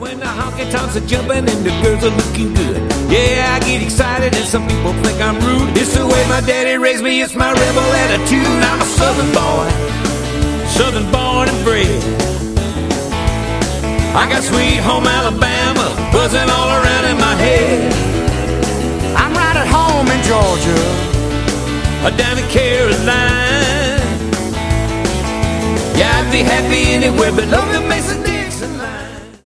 When the honky tonks are jumping and the girls are looking good. Yeah, I get excited and some people think I'm rude. It's the way my daddy raised me, it's my rebel attitude. I'm a southern boy, southern born and bred. I got sweet home Alabama buzzing all around in my head. I'm right at home in Georgia, down in Carolina. Yeah, I'd be happy anywhere but love the Mesa